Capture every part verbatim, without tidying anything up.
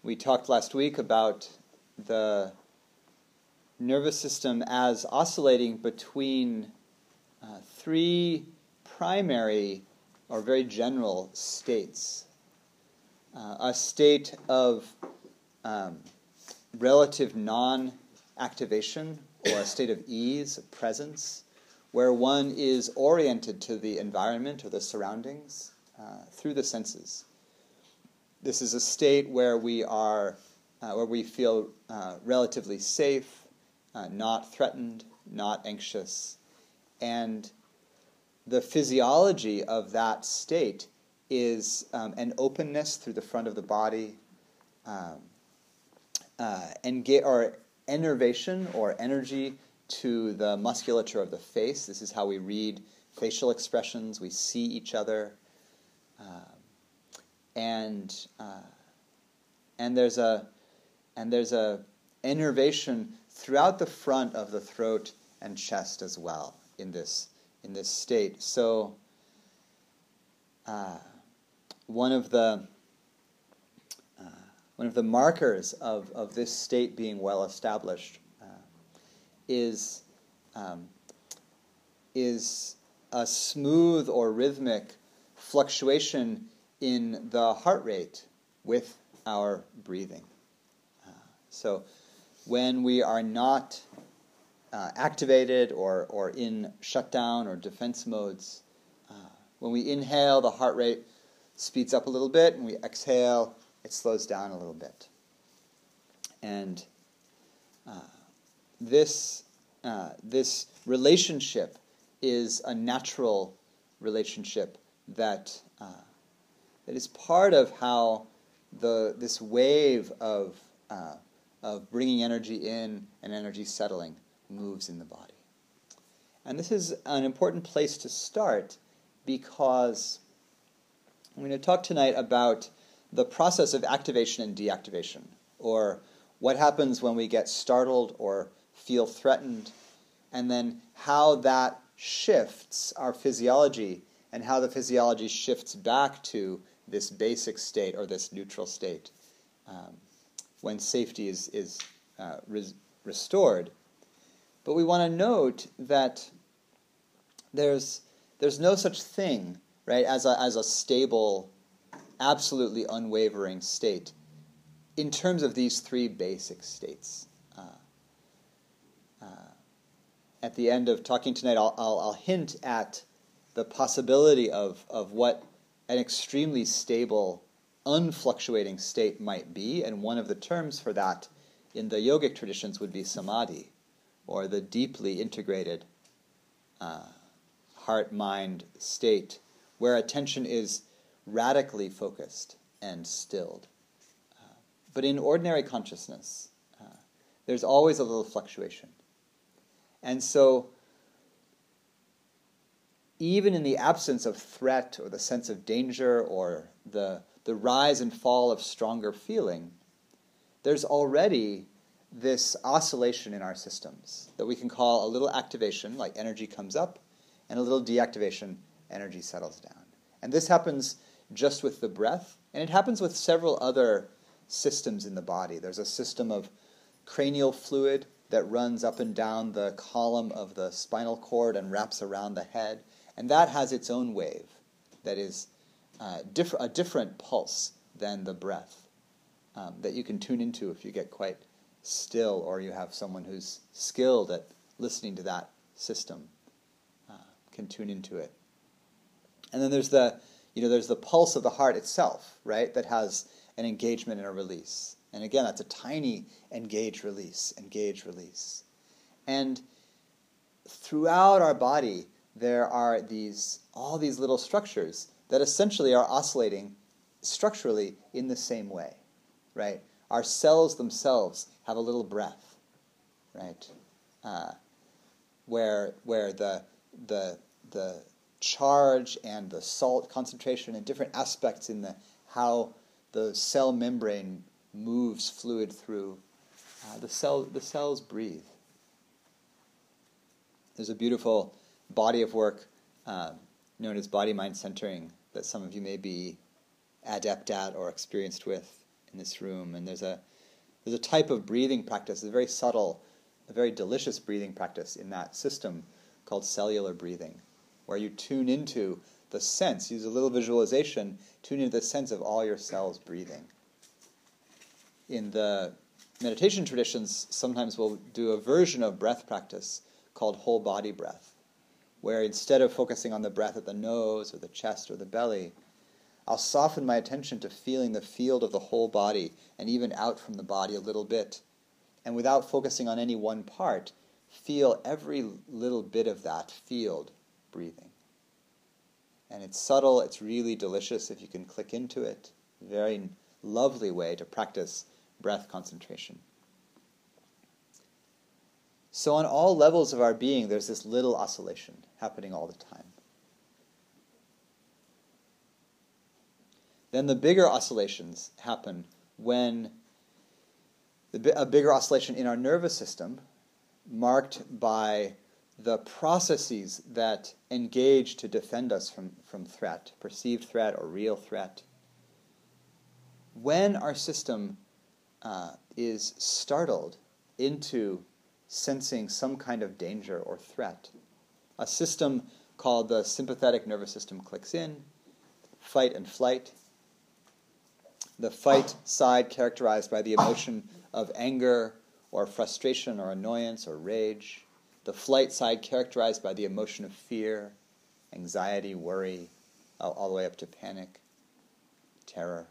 We talked last week about the nervous system as oscillating between uh, three primary or very general states. Uh, a state of um, relative non-activation, or a state of ease, of presence, where one is oriented to the environment or the surroundings uh, through the senses. This is a state where we are, uh, where we feel uh, relatively safe, uh, not threatened, not anxious, and the physiology of that state is um, an openness through the front of the body, um, uh, enga- or innervation or energy to the musculature of the face. This is how we read facial expressions. We see each other. Um, and uh, and there's a and there's a innervation throughout the front of the throat and chest as well in this in this state. So uh, one of the uh, one of the markers of, of this state being well established uh, is um, is a smooth or rhythmic fluctuation in the heart rate with our breathing. Uh, so when we are not uh, activated or, or in shutdown or defense modes, uh, when we inhale, the heart rate speeds up a little bit, and we exhale, it slows down a little bit. And uh, this uh, this relationship is a natural relationship that uh, that is part of how the this wave of uh, of bringing energy in and energy settling moves in the body. And this is an important place to start because I'm going to talk tonight about the process of activation and deactivation, or what happens when we get startled or feel threatened, and then how that shifts our physiology and how the physiology shifts back to this basic state or this neutral state um, when safety is, is uh, res- restored. But we want to note that there's there's no such thing, right, as a, as a stable, absolutely unwavering state in terms of these three basic states. Uh, uh, at the end of talking tonight, I'll, I'll, I'll hint at the possibility of, of what an extremely stable, unfluctuating state might be, and one of the terms for that in the yogic traditions would be samadhi, or the deeply integrated uh, heart-mind state, where attention is radically focused and stilled. Uh, but in ordinary consciousness, uh, there's always a little fluctuation. And so even in the absence of threat or the sense of danger or the, the rise and fall of stronger feeling, there's already this oscillation in our systems that we can call a little activation, like energy comes up, and a little deactivation, energy settles down. And this happens just with the breath, and it happens with several other systems in the body. There's a system of cranial fluid that runs up and down the column of the spinal cord and wraps around the head. And that has its own wave that is uh, diff- a different pulse than the breath um, that you can tune into if you get quite still or you have someone who's skilled at listening to that system uh, can tune into it. And then there's the, you know, there's the pulse of the heart itself, right, that has an engagement and a release. And again, that's a tiny engage, release, engage, release. And throughout our body, there are these all these little structures that essentially are oscillating structurally in the same way, right? Our cells themselves have a little breath, right? Uh, where where the the the charge and the salt concentration and different aspects in the how the cell membrane moves fluid through uh, the cell. The cells breathe. There's a beautiful body of work uh, known as body-mind centering that some of you may be adept at or experienced with. in this room, and there's a there's a type of breathing practice, a very subtle, a very delicious breathing practice in that system called cellular breathing, where you tune into the sense, use a little visualization, tune into the sense of all your cells breathing. In the meditation traditions, sometimes we'll do a version of breath practice called whole body breath, where instead of focusing on the breath at the nose or the chest or the belly, I'll soften my attention to feeling the field of the whole body and even out from the body a little bit. And without focusing on any one part, feel every little bit of that field breathing. And it's subtle, it's really delicious if you can click into it. Very lovely way to practice breath concentration. So on all levels of our being, there's this little oscillation happening all the time. Then the bigger oscillations happen when the, a bigger oscillation in our nervous system, marked by the processes that engage to defend us from, from threat, perceived threat or real threat. When our system uh, is startled into sensing some kind of danger or threat, a system called the sympathetic nervous system clicks in, fight and flight. The fight side characterized by the emotion of anger or frustration or annoyance or rage. The flight side characterized by the emotion of fear, anxiety, worry, all, all the way up to panic, terror.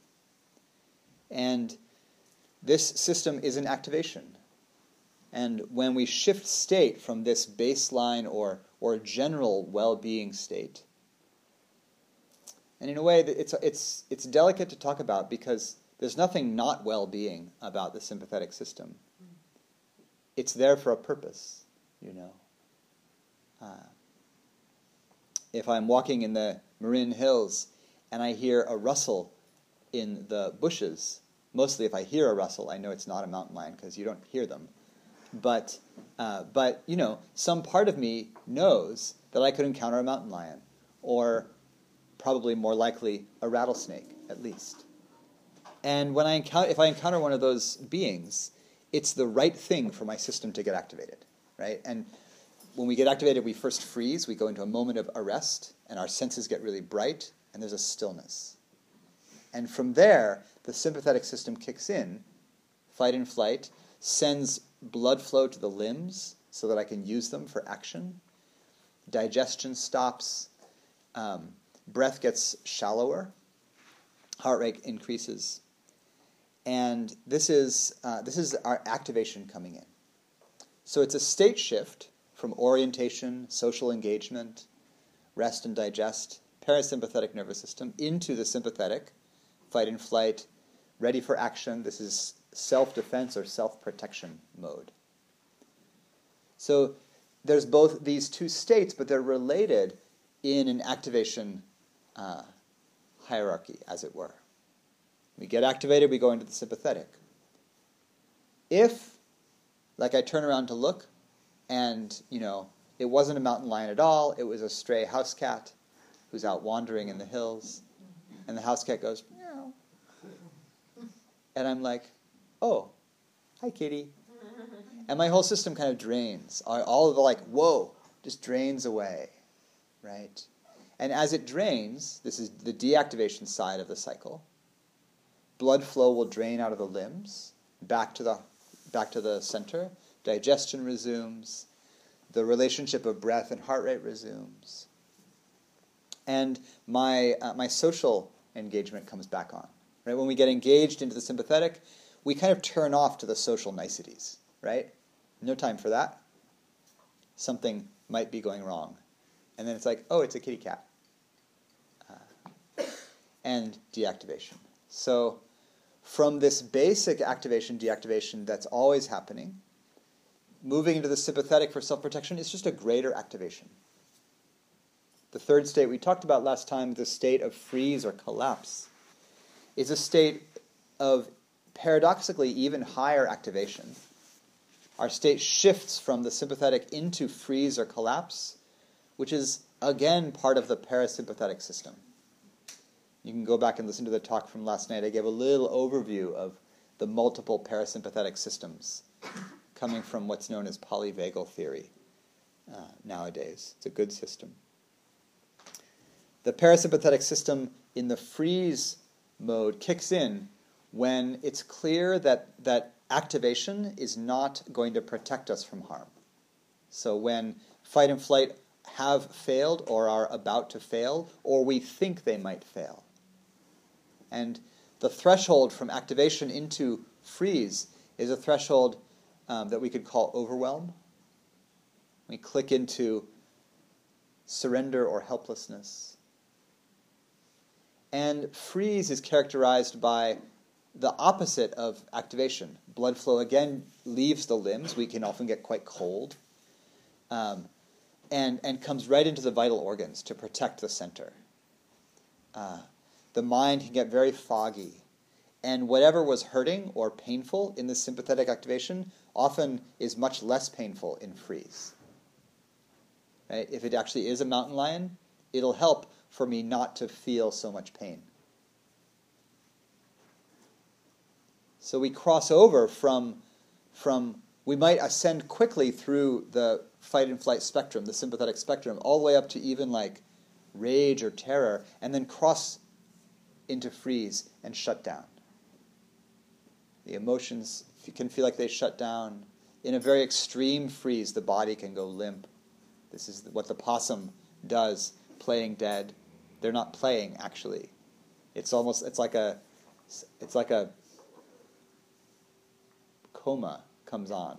And this system is in activation. And when we shift state from this baseline or, or general well-being state, and in a way, it's, it's, it's delicate to talk about because there's nothing not well-being about the sympathetic system. It's there for a purpose, you know. Uh, if I'm walking in the Marin Hills and I hear a rustle in the bushes, mostly if I hear a rustle, I know it's not a mountain lion because you don't hear them. But, uh, but, you know, some part of me knows that I could encounter a mountain lion, or probably more likely a rattlesnake, at least. And when I encounter, if I encounter one of those beings, it's the right thing for my system to get activated, right? And when we get activated, we first freeze, we go into a moment of arrest, and our senses get really bright, and there's a stillness. And from there, the sympathetic system kicks in, fight and flight, sends blood flow to the limbs so that I can use them for action. Digestion stops. Um, breath gets shallower. Heart rate increases. And this is uh, this is our activation coming in. So it's a state shift from orientation, social engagement, rest and digest, parasympathetic nervous system, into the sympathetic, fight and flight, ready for action. This is self-defense or self-protection mode. So there's both these two states, but they're related in an activation uh, hierarchy, as it were. We get activated, we go into the sympathetic. If, like I turn around to look, and, you know, it wasn't a mountain lion at all, it was a stray house cat who's out wandering in the hills, and the house cat goes, meow. And I'm like, oh, hi, kitty. And my whole system kind of drains. All of the, like, whoa, just drains away, right? And as it drains, this is the deactivation side of the cycle, blood flow will drain out of the limbs, back to the back to the center. Digestion resumes. The relationship of breath and heart rate resumes. And my uh, my social engagement comes back on. Right? When we get engaged into the sympathetic, we kind of turn off to the social niceties. Right? No time for that. Something might be going wrong. And then it's like, oh, it's a kitty cat. Uh, and deactivation. So from this basic activation, deactivation that's always happening, moving into the sympathetic for self-protection is just a greater activation. The third state we talked about last time, the state of freeze or collapse, is a state of paradoxically even higher activation. Our state shifts from the sympathetic into freeze or collapse, which is, again, part of the parasympathetic system. You can go back and listen to the talk from last night. I gave a little overview of the multiple parasympathetic systems coming from what's known as polyvagal theory uh, nowadays. It's a good system. The parasympathetic system in the freeze mode kicks in when it's clear that, that activation is not going to protect us from harm. So when fight and flight have failed or are about to fail, or we think they might fail. And the threshold from activation into freeze is a threshold um, that we could call overwhelm. We click into surrender or helplessness. And freeze is characterized by the opposite of activation. Blood flow again leaves the limbs. We can often get quite cold. Um, and, and comes right into the vital organs to protect the center. Uh, the mind can get very foggy. And whatever was hurting or painful in the sympathetic activation often is much less painful in freeze. Right? If it actually is a mountain lion, it'll help for me not to feel so much pain. So we cross over from, from we might ascend quickly through the fight and flight spectrum, the sympathetic spectrum, all the way up to even like rage or terror, and then cross into freeze and shut down. The emotions can feel like they shut down. In a very extreme freeze, the body can go limp. This is what the possum does, playing dead. They're not playing, actually. It's almost, it's like a, it's like a coma comes on.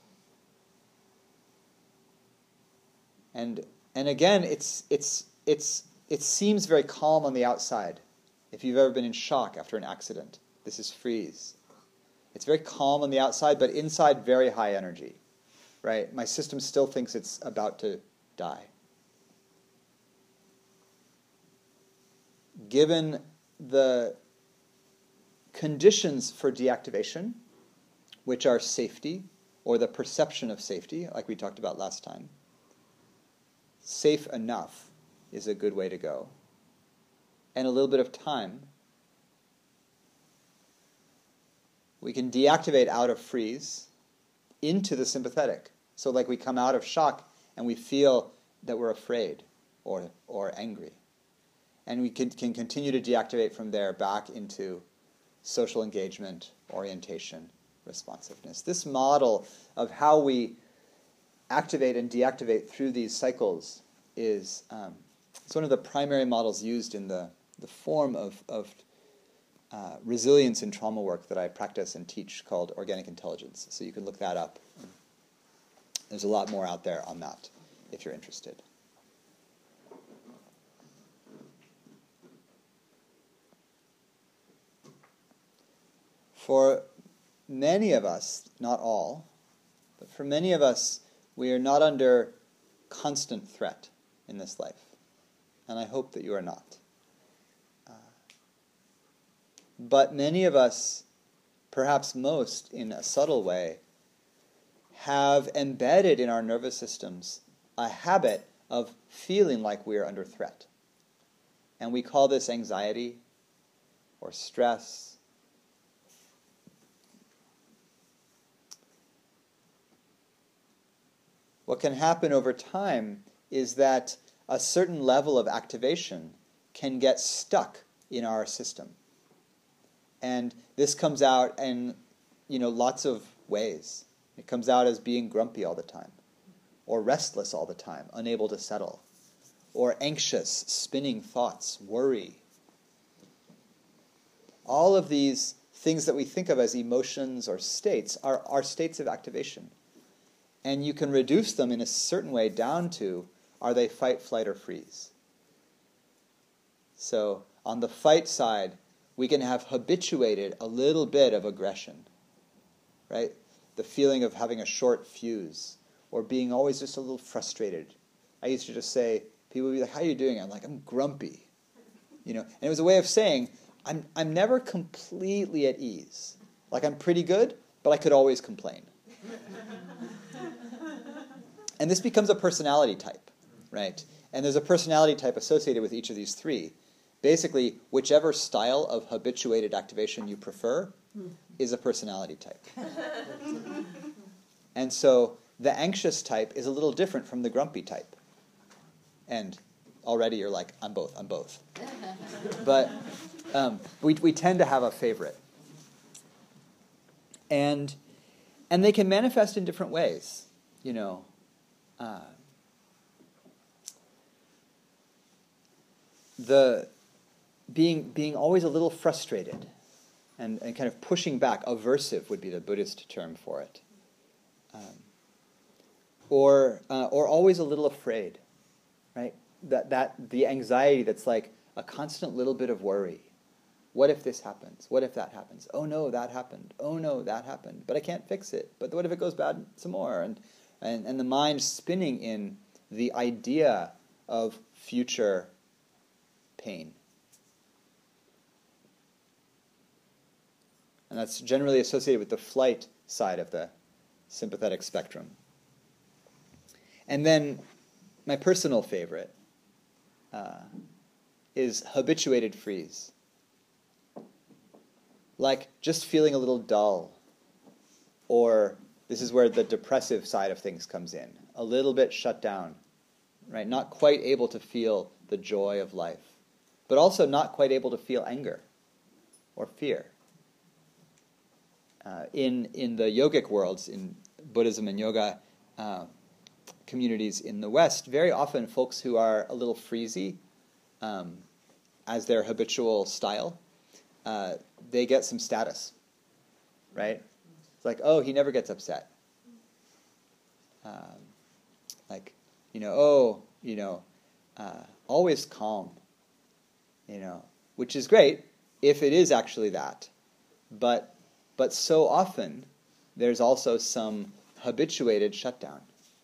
And and again, it's it's it's it seems very calm on the outside. If you've ever been in shock after an accident, this is freeze. It's very calm on the outside, but inside very high energy. Right? My system still thinks it's about to die. Given the conditions for deactivation, which are safety, or the perception of safety, like we talked about last time, safe enough is a good way to go. And a little bit of time, we can deactivate out of freeze into the sympathetic. So like we come out of shock and we feel that we're afraid or or angry. And we can, can continue to deactivate from there back into social engagement, orientation, responsiveness. This model of how we activate and deactivate through these cycles is um, it's one of the primary models used in the, the form of, of uh, resilience in trauma work that I practice and teach called organic intelligence. So you can look that up. There's a lot more out there on that if you're interested. For many of us, not all, but for many of us, we are not under constant threat in this life. And I hope that you are not. Uh, but many of us, perhaps most in a subtle way, have embedded in our nervous systems a habit of feeling like we are under threat. And we call this anxiety or stress. What can happen over time is that a certain level of activation can get stuck in our system. And this comes out in, you know, lots of ways. It comes out as being grumpy all the time, or restless all the time, unable to settle, or anxious, spinning thoughts, worry. All of these things that we think of as emotions or states are, are states of activation. And you can reduce them in a certain way down to, are they fight, flight, or freeze? So on the fight side, we can have habituated a little bit of aggression, right? The feeling of having a short fuse or being always just a little frustrated. I used to just say, people would be like, how are you doing? I'm like, I'm grumpy. You know, and it was a way of saying, I'm I'm never completely at ease. Like I'm pretty good, but I could always complain. And this becomes a personality type, right? And there's a personality type associated with each of these three. basically, whichever style of habituated activation you prefer is a personality type. And so the anxious type is a little different from the grumpy type. And already you're like, I'm both, I'm both. But um, we we tend to have a favorite. And and they can manifest in different ways, you know. Uh, the being being always a little frustrated and, and kind of pushing back, aversive would be the Buddhist term for it. Um, or uh, or always a little afraid, right? That that the anxiety that's like a constant little bit of worry. What if this happens? What if that happens? Oh no, that happened. Oh no, that happened. But I can't fix it. But what if it goes bad some more? And and, and the mind spinning in the idea of future pain. And that's generally associated with the flight side of the sympathetic spectrum. And then my personal favorite uh, is habituated freeze. Like just feeling a little dull. Or this is where the depressive side of things comes in. A little bit shut down. Right? Not quite able to feel the joy of life. But also not quite able to feel anger or fear. Uh, in, in the yogic worlds, in Buddhism and yoga uh, communities in the West, very often folks who are a little freezy um, as their habitual style, uh, they get some status, right? It's like, oh, he never gets upset. Um, like, you know, oh, you know, uh, always calm, you know, which is great if it is actually that. But but so often there's also some habituated shutdown.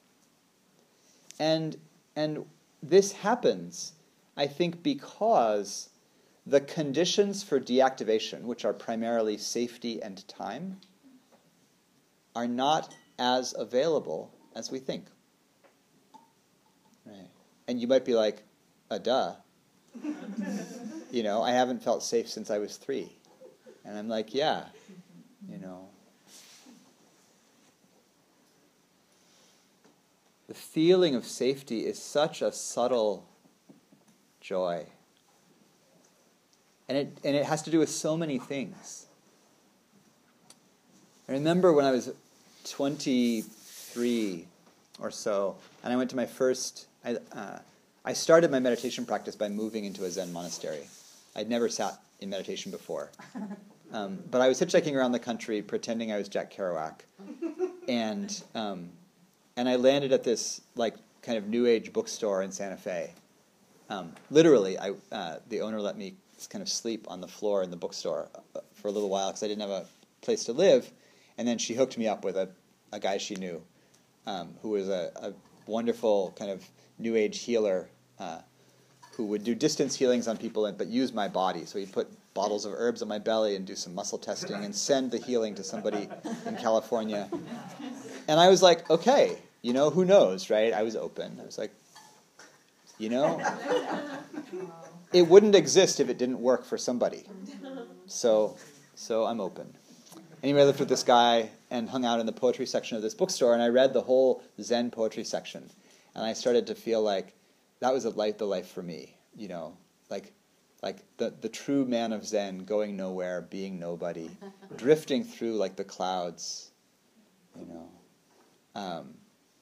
And and this happens, I think, because the conditions for deactivation, which are primarily safety and time, are not as available as we think. Right. And you might be like, uh, duh. You know, I haven't felt safe since I was three. And I'm like, yeah, you know. The feeling of safety is such a subtle joy. And it and it has to do with so many things. I remember when I was twenty-three or so, and I went to my first, I, uh, I started my meditation practice by moving into a Zen monastery. I'd never sat in meditation before. Um, but I was hitchhiking around the country pretending I was Jack Kerouac. And um, and I landed at this like kind of New Age bookstore in Santa Fe. Um, literally, I uh, the owner let me kind of sleep on the floor in the bookstore for a little while because I didn't have a place to live. And then she hooked me up with a, a guy she knew um, who was a, a wonderful kind of New Age healer uh, who would do distance healings on people and, but use my body. So he'd put bottles of herbs on my belly and do some muscle testing and send the healing to somebody in California. And I was like, okay, you know, who knows, right? I was open. I was like, you know, it wouldn't exist if it didn't work for somebody. So, so I'm open. Anyway, I lived with this guy and hung out in the poetry section of this bookstore, and I read the whole Zen poetry section, and I started to feel like that was a life, the life for me. You know, like, like the the true man of Zen, going nowhere, being nobody, drifting through like the clouds. You know. Um,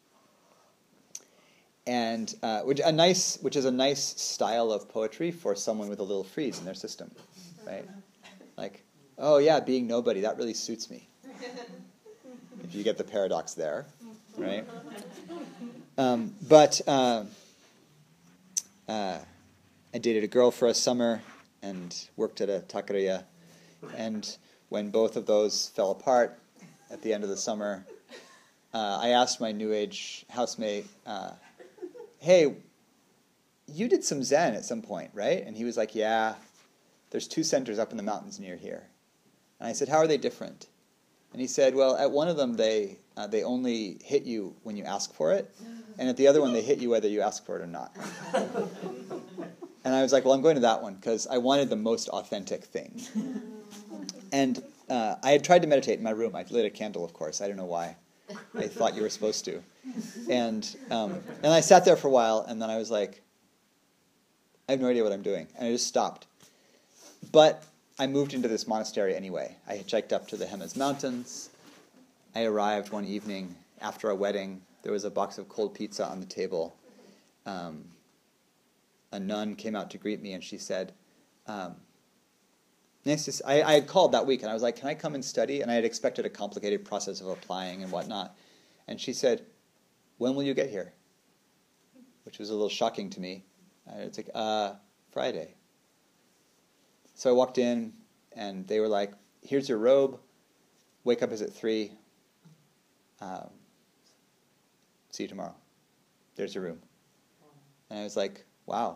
And uh, which a nice, which is a nice style of poetry for someone with a little freeze in their system, right? Like, oh yeah, being nobody, that really suits me. If you get the paradox there, right? Um, but uh, uh, I dated a girl for a summer and worked at a taqueria, and when both of those fell apart at the end of the summer, uh, I asked my New Age housemate. Uh, hey, you did some Zen at some point, right? And he was like, yeah, there's two centers up in the mountains near here. And I said, how are they different? And he said, well, at one of them, they uh, they only hit you when you ask for it. And at the other one, they hit you whether you ask for it or not. And I was like, well, I'm going to that one because I wanted the most authentic thing. And uh, I had tried to meditate in my room. I lit a candle, of course. I don't know why. I thought you were supposed to. And um, and I sat there for a while, and then I was like, I have no idea what I'm doing. And I just stopped. But I moved into this monastery anyway. I hitchhiked up to the Hemas Mountains. I arrived one evening after a wedding. There was a box of cold pizza on the table. Um, a nun came out to greet me, and she said, um, nice to see, I, I had called that week, and I was like, can I come and study? And I had expected a complicated process of applying and whatnot. And she said, when will you get here? Which was a little shocking to me. And it's like, uh, Friday. So I walked in, and they were like, here's your robe. Wake up is at three. Um, see you tomorrow. There's your room. And I was like, wow.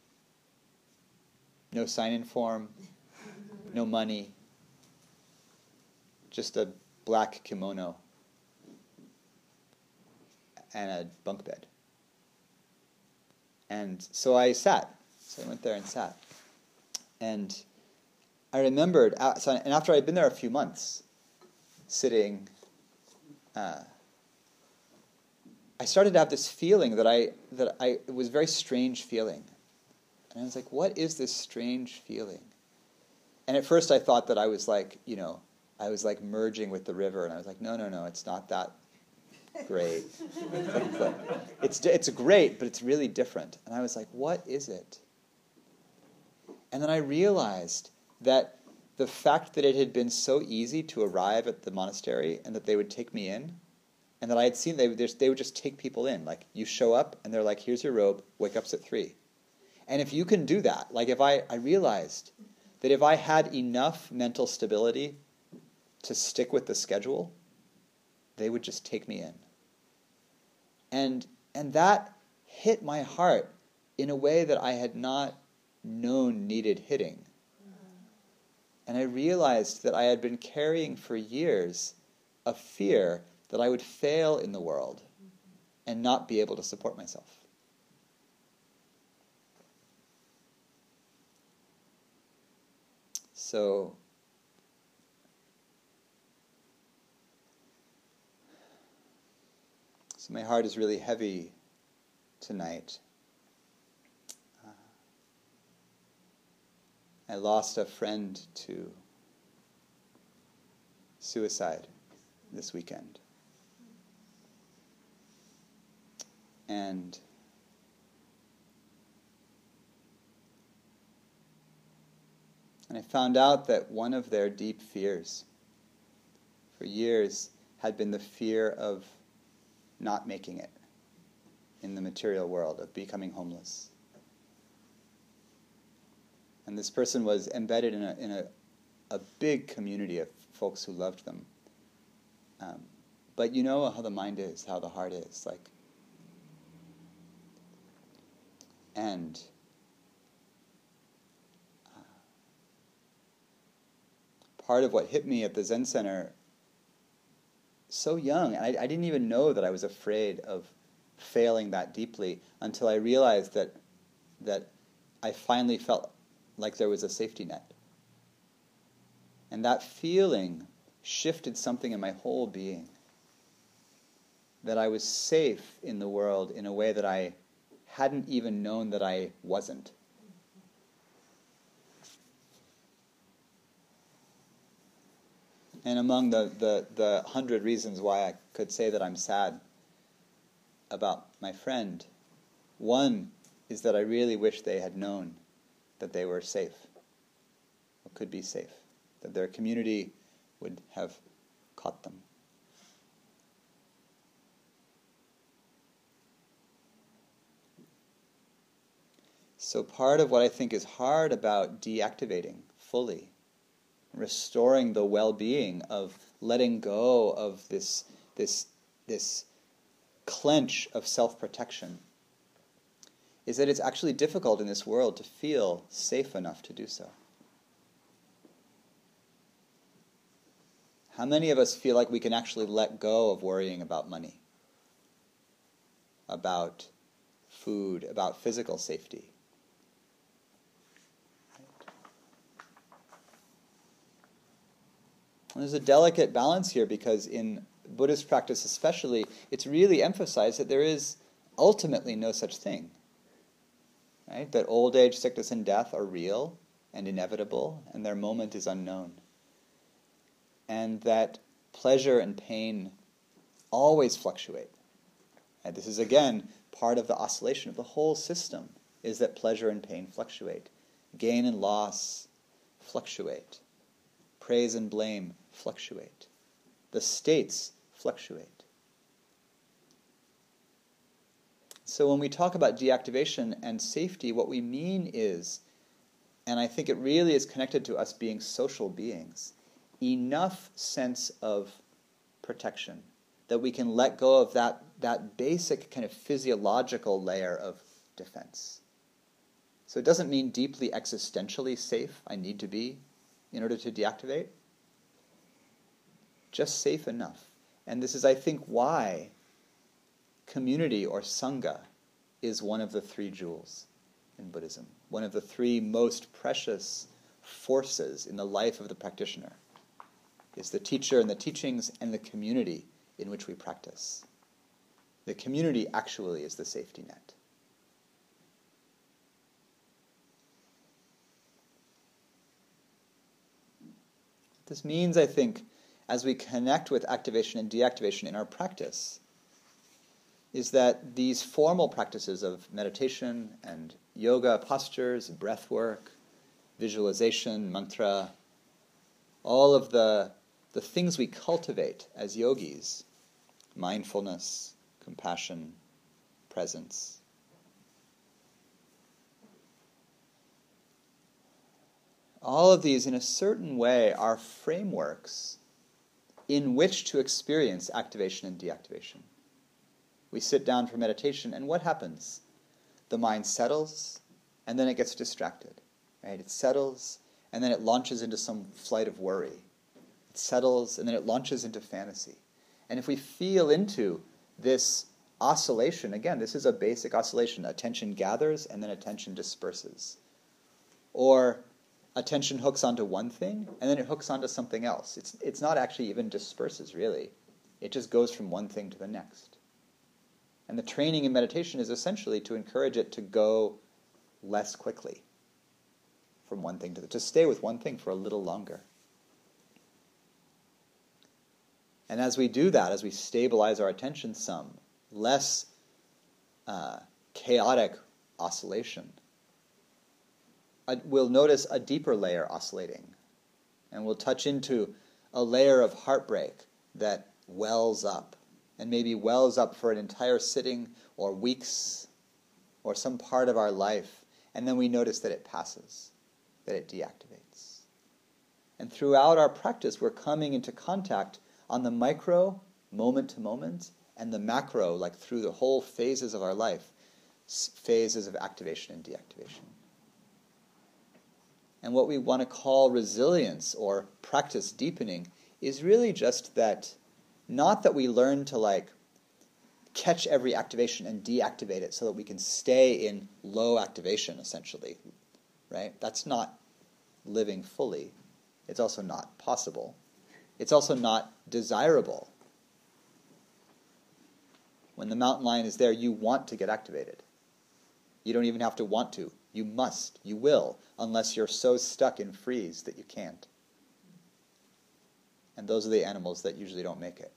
No sign-in form. No money. Just a black kimono. And a bunk bed. And so I sat. So I went there and sat. And I remembered, so, and after I'd been there a few months, sitting, uh, I started to have this feeling that I, that I, it was a very strange feeling. And I was like, what is this strange feeling? And at first I thought that I was like, you know, I was like merging with the river, and I was like, no, no, no, it's not that great. it's, it's great, but it's really different. And I was like, what is it? And then I realized that the fact that it had been so easy to arrive at the monastery and that they would take me in, and that I had seen they would just, they would just take people in. Like, you show up, and they're like, here's your robe, wake up at three. And if you can do that, like if I, I realized that if I had enough mental stability to stick with the schedule, they would just take me in. And and that hit my heart in a way that I had not known needed hitting. And I realized that I had been carrying for years a fear that I would fail in the world and not be able to support myself. So, so my heart is really heavy tonight. Uh, I lost a friend to suicide this weekend. And And I found out that one of their deep fears for years had been the fear of not making it in the material world, of becoming homeless. And this person was embedded in a in a, a big community of folks who loved them. Um, but you know how the mind is, how the heart is, like. And part of what hit me at the Zen Center so young, and I, I didn't even know that I was afraid of failing that deeply until I realized that that I finally felt like there was a safety net. And that feeling shifted something in my whole being. That I was safe in the world in a way that I hadn't even known that I wasn't. And among the, the, the hundred reasons why I could say that I'm sad about my friend, one is that I really wish they had known that they were safe, or could be safe, that their community would have caught them. So part of what I think is hard about deactivating fully, restoring the well-being of letting go of this this this clench of self-protection, is that it's actually difficult in this world to feel safe enough to do so. How many of us feel like we can actually let go of worrying about money, about food, about physical safety? And there's a delicate balance here because in Buddhist practice especially, it's really emphasized that there is ultimately no such thing. Right? That old age, sickness, and death are real and inevitable, and their moment is unknown. And that pleasure and pain always fluctuate. And this is, again, part of the oscillation of the whole system, is that pleasure and pain fluctuate. Gain and loss fluctuate. Praise and blame fluctuate. The states fluctuate. So when we talk about deactivation and safety, what we mean is, and I think it really is connected to us being social beings, enough sense of protection that we can let go of that, that basic kind of physiological layer of defense. So it doesn't mean deeply existentially safe I need to be in order to deactivate. Just safe enough. And this is, I think, why community or sangha is one of the three jewels in Buddhism, one of the three most precious forces in the life of the practitioner, is the teacher and the teachings and the community in which we practice. The community actually is the safety net. This means, I think, as we connect with activation and deactivation in our practice, is that these formal practices of meditation and yoga postures, breath work, visualization, mantra, all of the, the things we cultivate as yogis, mindfulness, compassion, presence, all of these, in a certain way, are frameworks in which to experience activation and deactivation. We sit down for meditation, and what happens? The mind settles, and then it gets distracted. Right? It settles, and then it launches into some flight of worry. It settles, and then it launches into fantasy. And if we feel into this oscillation, again, this is a basic oscillation. Attention gathers, and then attention disperses. Or attention hooks onto one thing, and then it hooks onto something else. It's, it's not actually even disperses, really. It just goes from one thing to the next. And the training in meditation is essentially to encourage it to go less quickly from one thing to the, to stay with one thing for a little longer. And as we do that, as we stabilize our attention some, less uh, chaotic oscillation, uh, we'll notice a deeper layer oscillating. And we'll touch into a layer of heartbreak that wells up, and maybe wells up for an entire sitting or weeks or some part of our life, and then we notice that it passes, that it deactivates. And throughout our practice, we're coming into contact on the micro, moment to moment, and the macro, like through the whole phases of our life, phases of activation and deactivation. And what we want to call resilience or practice deepening is really just that. Not that we learn to like catch every activation and deactivate it so that we can stay in low activation, essentially, right? That's not living fully. It's also not possible. It's also not desirable. When the mountain lion is there, you want to get activated. You don't even have to want to. You must. You will, unless you're so stuck in freeze that you can't. And those are the animals that usually don't make it.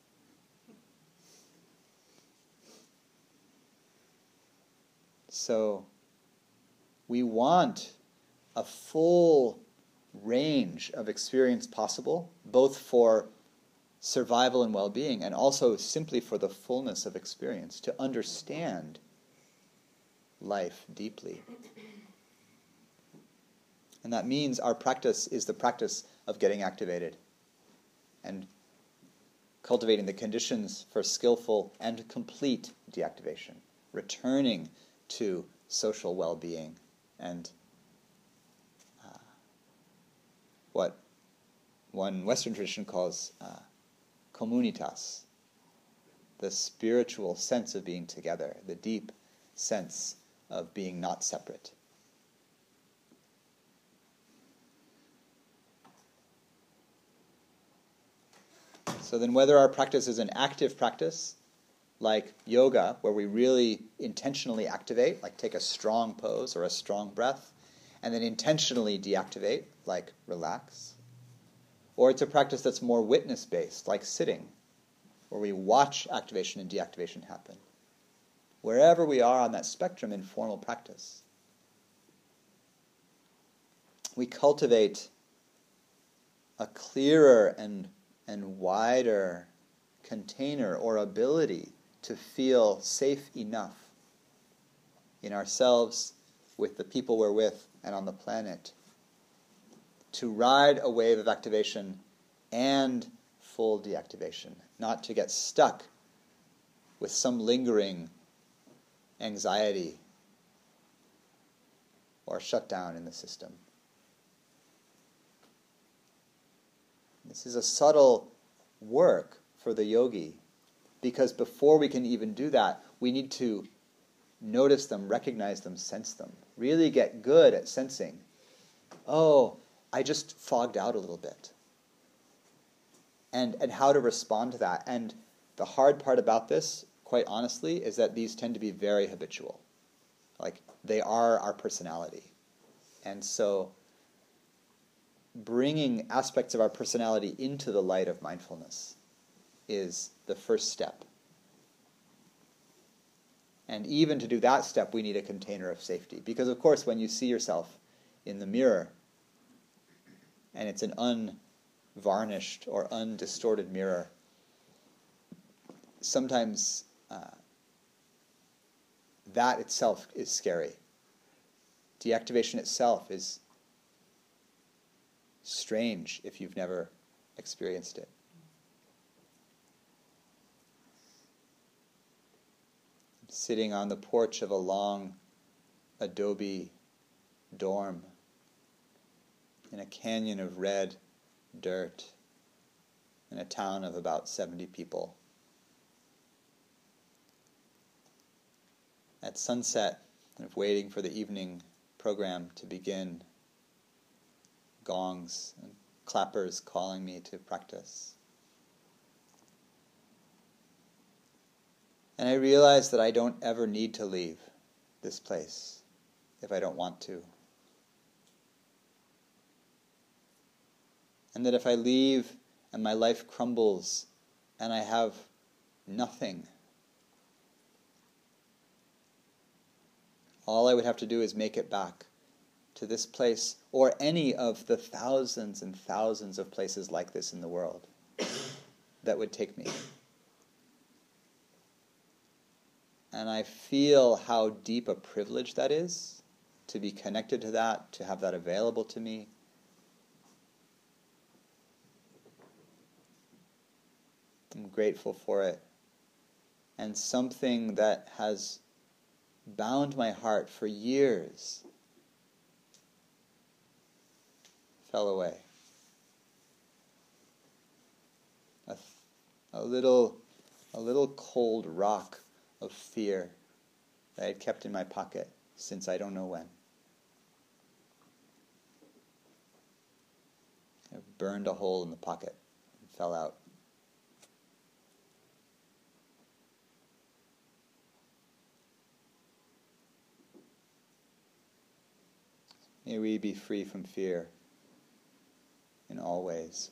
So we want a full range of experience possible, both for survival and well-being, and also simply for the fullness of experience, to understand life deeply. And that means our practice is the practice of getting activated and cultivating the conditions for skillful and complete deactivation, returning to social well-being and uh, what one Western tradition calls uh, communitas, the spiritual sense of being together, the deep sense of being not separate. So then whether our practice is an active practice, like yoga, where we really intentionally activate, like take a strong pose or a strong breath, and then intentionally deactivate, like relax, or it's a practice that's more witness-based, like sitting, where we watch activation and deactivation happen. Wherever we are on that spectrum in formal practice, we cultivate a clearer and, and wider container or ability to feel safe enough in ourselves, with the people we're with, and on the planet, to ride a wave of activation and full deactivation, not to get stuck with some lingering anxiety or shutdown in the system. This is a subtle work for the yogi, because before we can even do that, we need to notice them, recognize them, sense them. Really get good at sensing, oh, I just fogged out a little bit. And, and how to respond to that. And the hard part about this, quite honestly, is that these tend to be very habitual. Like, they are our personality. And so bringing aspects of our personality into the light of mindfulness is the first step. And even to do that step, we need a container of safety. Because, of course, when you see yourself in the mirror, and it's an unvarnished or undistorted mirror, sometimes uh, that itself is scary. Deactivation itself is strange if you've never experienced it. Sitting on the porch of a long adobe dorm in a canyon of red dirt in a town of about seventy people. At sunset, kind of waiting for the evening program to begin, gongs and clappers calling me to practice. And I realized that I don't ever need to leave this place if I don't want to. And that if I leave and my life crumbles and I have nothing, all I would have to do is make it back to this place or any of the thousands and thousands of places like this in the world that would take me. And I feel how deep a privilege that is, to be connected to that, to have that available to me. I'm grateful for it. And something that has bound my heart for years fell away. A, a little, a little cold rock of fear that I had kept in my pocket since I don't know when. It burned a hole in the pocket and fell out. May we be free from fear in all ways.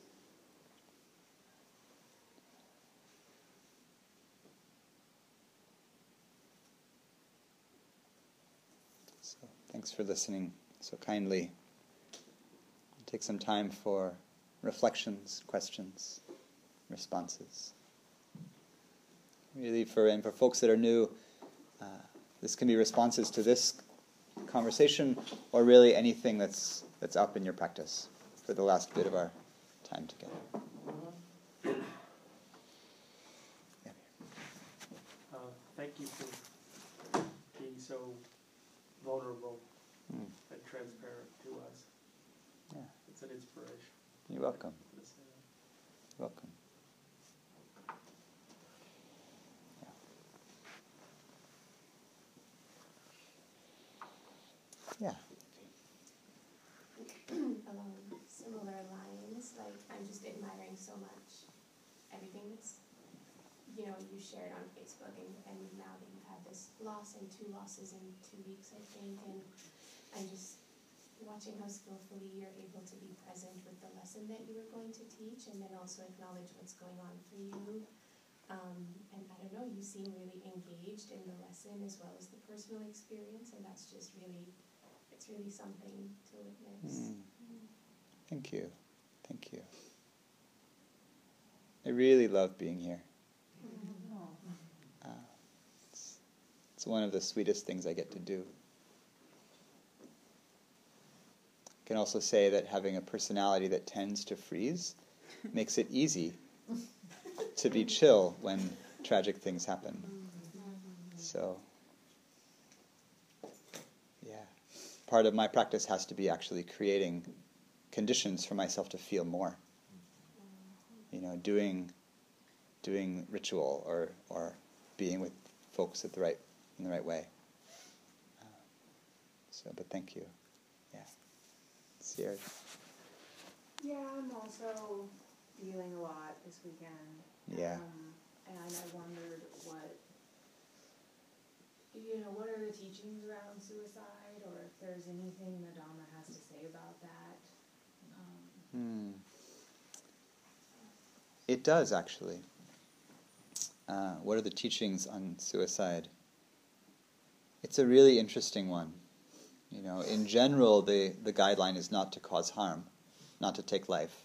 So, thanks for listening so kindly. Take some time for reflections, questions, responses. Really, for and for folks that are new, uh, this can be responses to this conversation, or really anything that's that's up in your practice for the last bit of our time together. Yeah. Uh, thank you for being so vulnerable mm. and transparent to us. Yeah. It's an inspiration. You're welcome. You're welcome. Yeah. Along similar lines, like I'm just admiring so much everything that's, you know, you shared on Facebook, and, and now that you've had this loss and two losses in two weeks, I think, and I'm just watching how skillfully you're able to be present with the lesson that you were going to teach, and then also acknowledge what's going on for you. Um, and I don't know, you seem really engaged in the lesson as well as the personal experience, and that's just really, it's really something to witness. Mm. Mm. Thank you. Thank you. I really love being here. Uh, it's, it's one of the sweetest things I get to do. I can also say that having a personality that tends to freeze makes it easy to be chill when tragic things happen. So, yeah. Part of my practice has to be actually creating conditions for myself to feel more. You know, doing doing ritual or or being with folks at the right in the right way. Uh, so, but thank you. Yeah. Sierra. Yeah, I'm also feeling a lot this weekend. Yeah. Um, and I wondered what, you know, what are the teachings around suicide, or if there's anything the Dhamma has to say about that. Um, Hmm. It does, actually. Uh, what are the teachings on suicide? It's a really interesting one. You know, in general, the, the guideline is not to cause harm, not to take life.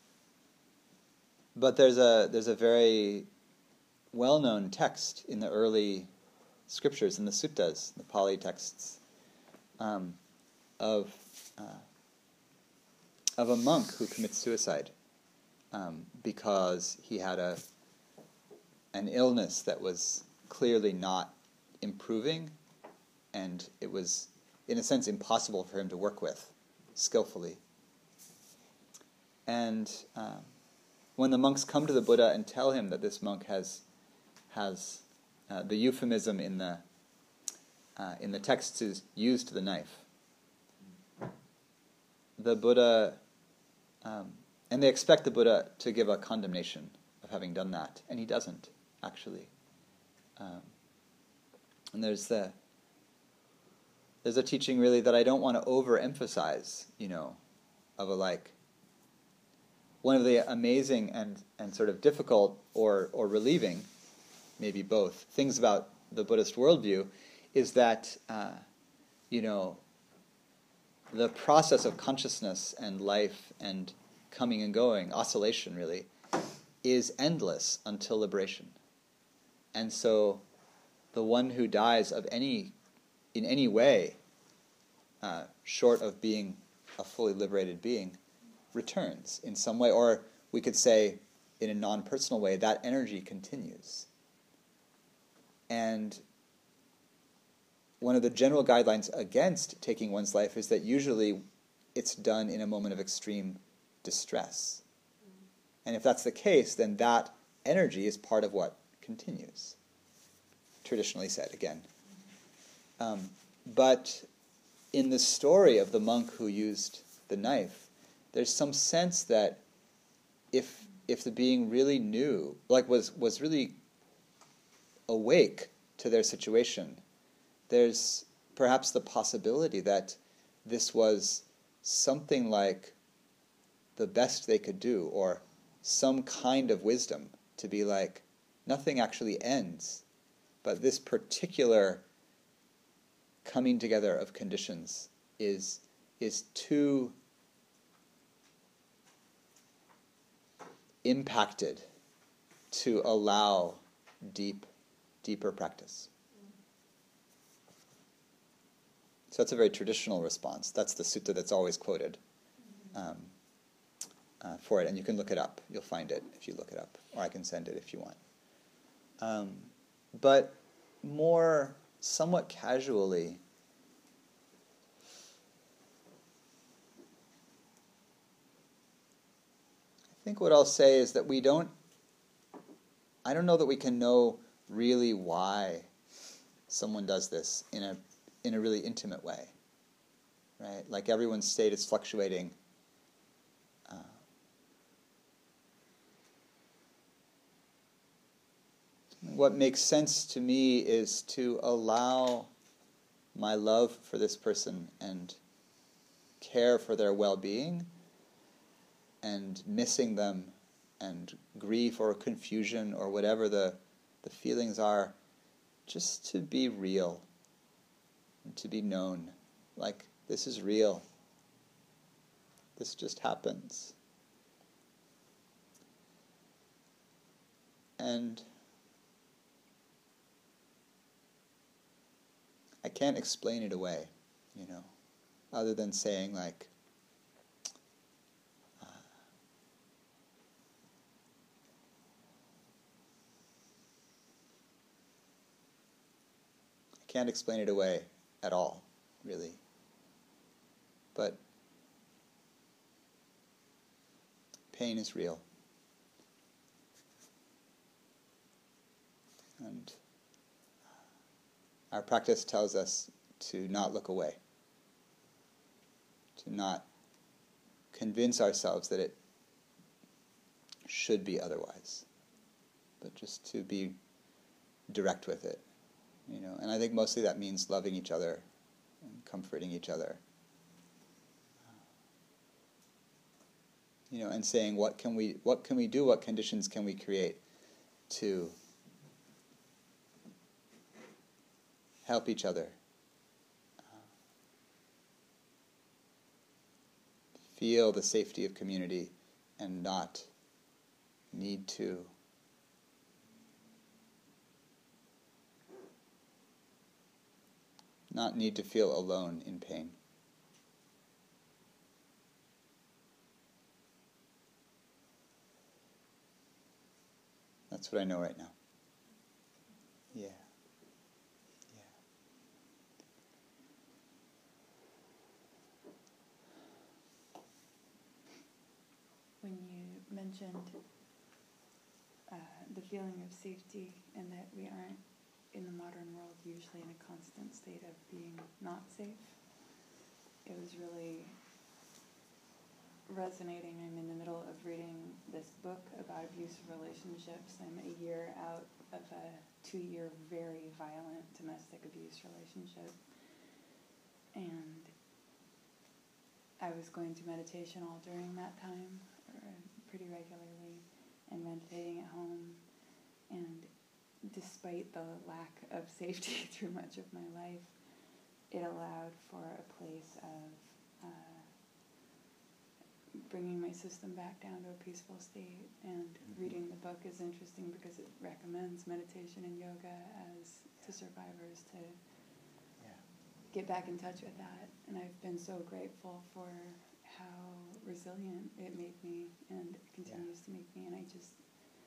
But there's a there's a very well-known text in the early scriptures, in the suttas, the Pali texts, um, of uh, of a monk who commits suicide um, because he had a an illness that was clearly not improving, and it was, in a sense, impossible for him to work with skillfully. And um, when the monks come to the Buddha and tell him that this monk has has uh, the euphemism in the uh, in the texts is used the knife, the Buddha, um, and they expect the Buddha to give a condemnation of having done that, and he doesn't actually. Um, and there's the there's a teaching really that I don't want to overemphasize, you know, of a like. One of the amazing and, and sort of difficult or, or relieving, maybe both, things about the Buddhist worldview is that, uh, you know, the process of consciousness and life and coming and going, oscillation really, is endless until liberation. And so the one who dies of any, in any way, uh, short of being a fully liberated being, returns in some way, or we could say in a non-personal way, that energy continues. And one of the general guidelines against taking one's life is that usually it's done in a moment of extreme distress. And if that's the case, then that energy is part of what continues, traditionally said, again. Um, but in the story of the monk who used the knife, there's some sense that if if the being really knew, like was, was really awake to their situation, there's perhaps the possibility that this was something like the best they could do, or some kind of wisdom to be like, nothing actually ends, but this particular coming together of conditions is is too impacted to allow deep, deeper practice. So that's a very traditional response. That's the sutta that's always quoted um, uh, for it, and you can look it up. You'll find it if you look it up, or I can send it if you want. Um, but more, somewhat casually, I think what I'll say is that we don't, I don't know that we can know really why someone does this in a in a really intimate way, right? Like everyone's state is fluctuating. Uh, what makes sense to me is to allow my love for this person and care for their well-being and missing them and grief or confusion or whatever the, the feelings are, just to be real and to be known. Like, this is real. This just happens. And I can't explain it away, you know, other than saying, like, uh, I can't explain it away at all, really. But pain is real. And our practice tells us to not look away, to not convince ourselves that it should be otherwise, but just to be direct with it, you know. And I think mostly that means loving each other and comforting each other, you know, and saying what can we what can we do, what conditions can we create to help each other uh, feel the safety of community and not need to not need to feel alone in pain. That's what I know right now. Yeah. When you mentioned uh, the feeling of safety and that we aren't in the modern world usually in a constant state of being not safe, it was really resonating. I'm in the middle of reading this book about abusive relationships. I'm a year out of a two-year very violent domestic abuse relationship. And I was going to meditation all during that time, pretty regularly, and meditating at home. And despite the lack of safety through much of my life, it allowed for a place of uh, bringing my system back down to a peaceful state. And mm-hmm. reading the book is interesting because it recommends meditation and yoga as to survivors to yeah. get back in touch with that. And I've been so grateful for how resilient it made me and continues yeah. to make me. And I just,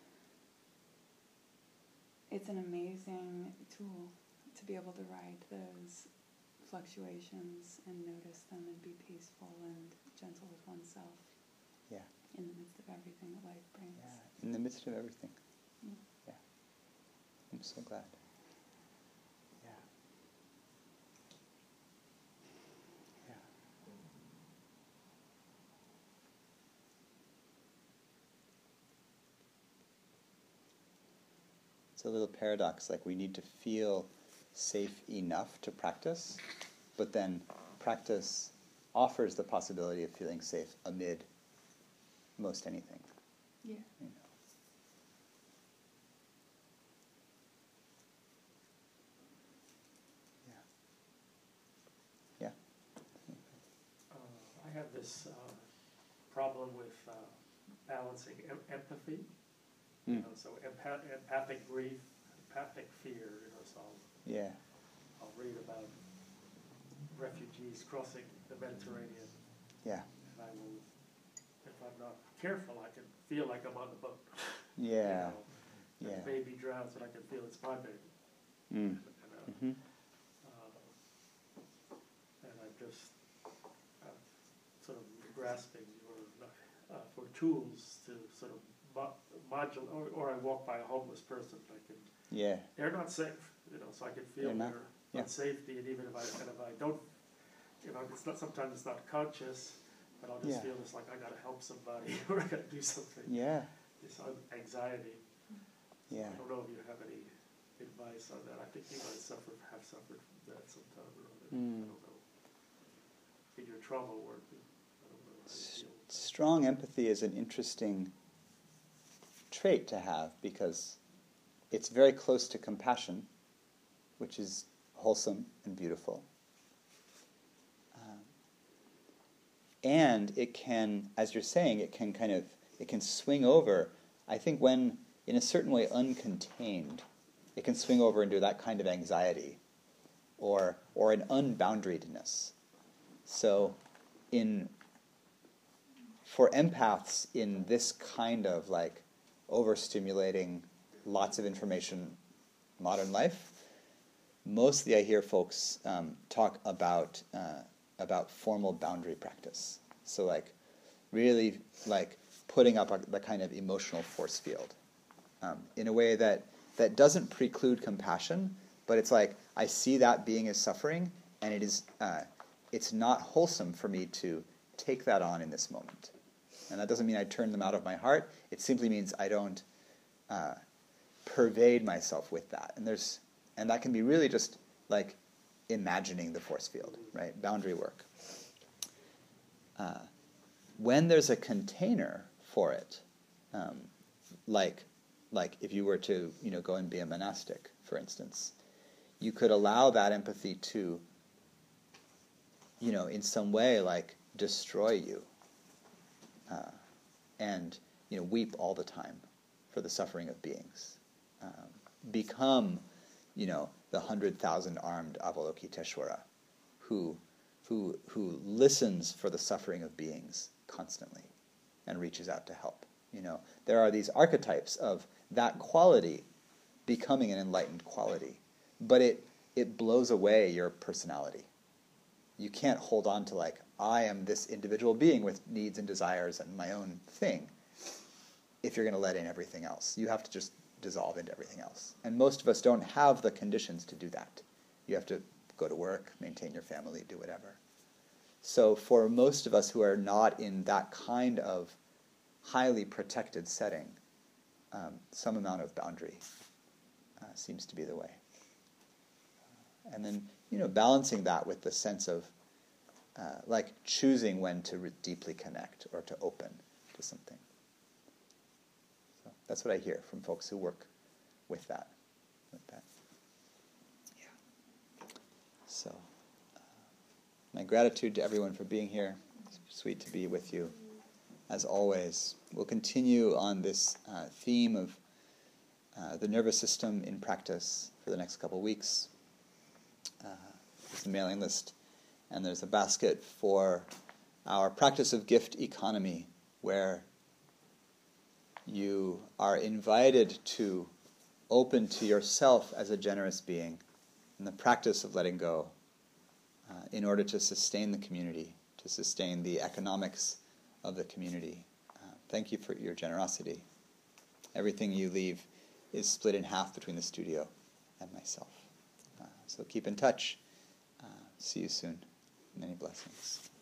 it's an amazing tool to be able to ride those fluctuations and notice them and be peaceful and gentle with oneself. Yeah. In the midst of everything that life brings. Yeah. In the midst of everything. Yeah. Yeah. I'm so glad. Yeah. Yeah. It's a little paradox, like we need to feel safe enough to practice, but then practice offers the possibility of feeling safe amid most anything. Yeah. You know. Yeah. Yeah. Uh, I have this uh, problem with uh, balancing em- empathy. Mm. You know, so empath- empathic grief, empathic fear. You know, so I'll, Yeah. I'll read about refugees crossing the Mediterranean. Yeah. And I will, if I'm not careful, I can feel like I'm on the boat. Yeah. You know, Yeah. the baby drowns, and I can feel it's my baby. Mm. And, uh, Mm-hmm. uh, and I'm just uh, sort of grasping for, uh, for tools to sort of mo- modulate, or, or I walk by a homeless person, I can. Yeah. They're not safe, you know, so I can feel They're not. their Yeah. unsafety, and even if I and if I don't, you know, it's not sometimes it's not conscious, but I'll just Yeah. feel it's like I got to help somebody or I got to do something. Yeah. This anxiety. Yeah. I don't know if you have any advice on that. I think you might suffer, have suffered from that sometime or other. Mm. I don't know. In your trauma work, I don't know how you deal with that. Strong empathy is an interesting trait to have because it's very close to compassion, which is wholesome and beautiful. Um, and it can, as you're saying, it can kind of, it can swing over, I think when, in a certain way, uncontained, it can swing over into that kind of anxiety or or an unboundariedness. So in for empaths in this kind of like overstimulating, lots of information modern life, mostly I hear folks um, talk about uh, about formal boundary practice. So like really like putting up a, the kind of emotional force field um, in a way that, that doesn't preclude compassion, but it's like I see that being as suffering, and it is uh, it's not wholesome for me to take that on in this moment. And that doesn't mean I turn them out of my heart. It simply means I don't uh, pervade myself with that. And there's and that can be really just like imagining the force field, right? Boundary work. Uh, when there's a container for it, um, like like if you were to you know go and be a monastic, for instance, you could allow that empathy to you know in some way like destroy you, uh, and you know weep all the time for the suffering of beings, um, become you know the hundred thousand armed Avalokiteshvara, who who who listens for the suffering of beings constantly and reaches out to help. You know, there are these archetypes of that quality becoming an enlightened quality, but it it blows away your personality. You can't hold on to like, I am this individual being with needs and desires and my own thing, if you're going to let in everything else. You have to just dissolve into everything else. And most of us don't have the conditions to do that. You have to go to work, maintain your family, do whatever. So for most of us who are not in that kind of highly protected setting, um, some amount of boundary uh, seems to be the way. And then, you know, balancing that with the sense of, uh, like, choosing when to re- deeply connect or to open to something. So that's what I hear from folks who work with that. With that. Yeah. So, uh, my gratitude to everyone for being here. It's sweet to be with you, as always. We'll continue on this uh, theme of uh, the nervous system in practice for the next couple of weeks. Uh, there's a mailing list, and there's a basket for our practice of gift economy, where you are invited to open to yourself as a generous being in the practice of letting go uh, in order to sustain the community, to sustain the economics of the community. Uh, thank you for your generosity. Everything you leave is split in half between the studio and myself. Uh, so keep in touch. Uh, see you soon. Many blessings.